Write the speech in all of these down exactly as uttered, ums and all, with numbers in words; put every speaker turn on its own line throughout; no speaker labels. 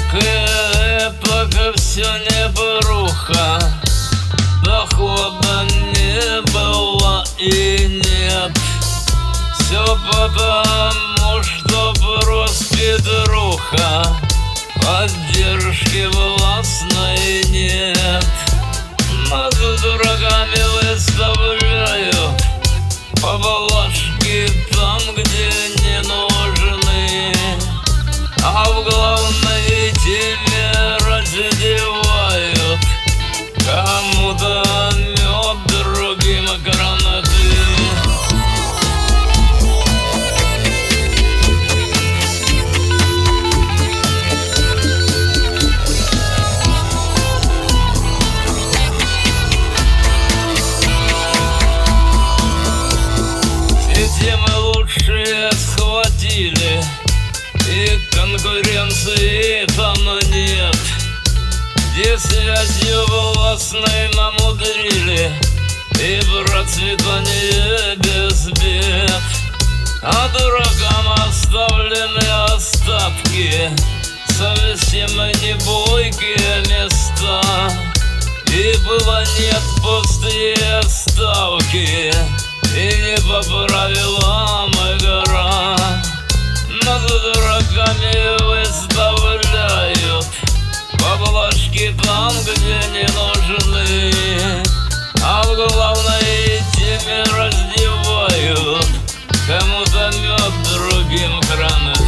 Пока все не бруха, дохода не было и нет. Все потому, что брос Петруха, поддержки властной нет. Над дураками выставляют поблажки там, где не нужны, а в главной теме раздевают кому-то мед, другим гранаты. Темы лучшие схватили, и конкуренции там нет. Где связью властной намудрили, и процветание без бед. А дуракам оставлены остатки, совсем не бойкие места. И было нет пустые ставки, и не по правилам игра. Над дураками выставляют поблажки там, где не нужны, а в главной теме раздевают кому-то мед, другим гранаты.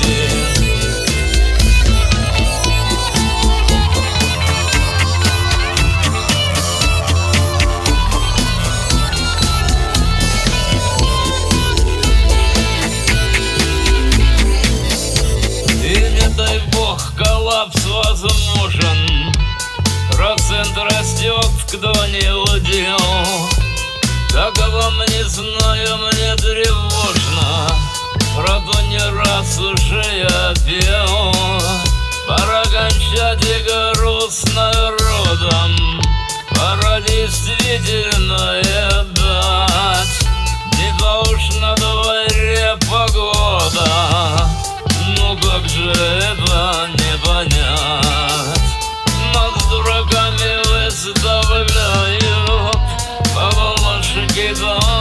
Дай бог, коллапс возможен, процент растет, кто не удел. Как вам не знаю, мне тревожно, про то не раз уже я пел. Пора кончать игру с народом, пора действительно дать. Не то уж на дворе погода, ну как же это не понять? Над дураками выставляют поблажки там,